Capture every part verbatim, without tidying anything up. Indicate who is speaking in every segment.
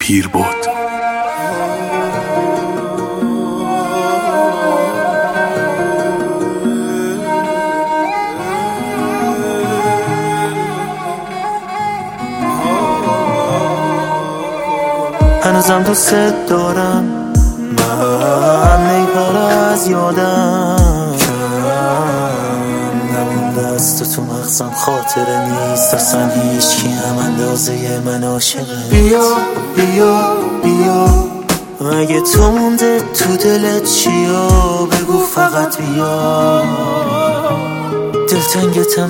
Speaker 1: پیر بود.
Speaker 2: هنوزم دوست دارم، من نیپر از یادم نمونده از تو تو مغزم، خاطره نیست اصلا هیچ کی هم اندازه من عاشقه. بیا بیا بیا اگه تو مونده تو دلت چیا بگو فقط بیا، دلتنگتم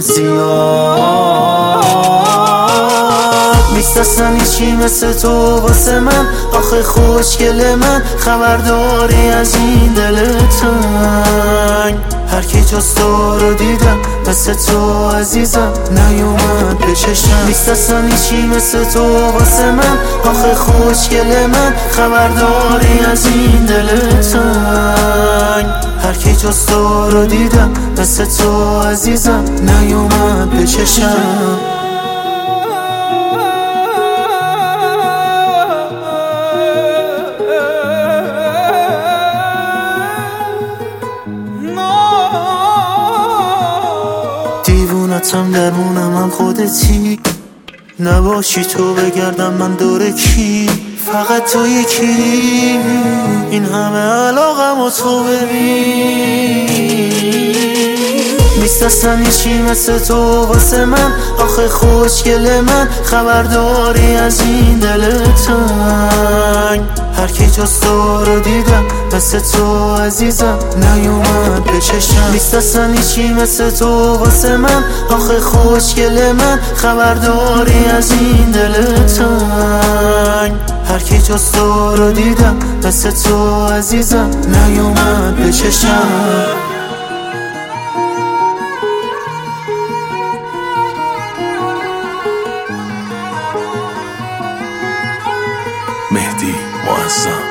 Speaker 2: زیاد نیست اصلا هیچی مثل تو واسه من. آخه خوشگل من خبرداری از این دل تنگ، هر کی جز تو رو دیدم مثل تو عزیزم نیومد به چشم. نیست اصلا هیچی مثل تو واسه من. آخه خوشگل من خبرداری از این دل تنگ، هر کی جز تو رو دیدم مثل تو عزیزم نیومد به چشم. دیوونتم درمونم هم خودتی، نباشی تو بگردم من دور کی، فقط تو یکی. این همه علاقم و تو ببین نیست اصلا هیچی مثل تو واسه من. آخه خوشگل من خبرداری از این دل تنگ، هر کی جز تو رو دیدم مثل تو عزیزم نیومد به چشم. نیست اصلا هیچی مثل تو واسه من. آخه خوشگل من خبرداری از این دل تنگ، هر کی جز تو رو دیدم مثل تو عزیزم نیومد به چشم.
Speaker 1: مهدی معظم.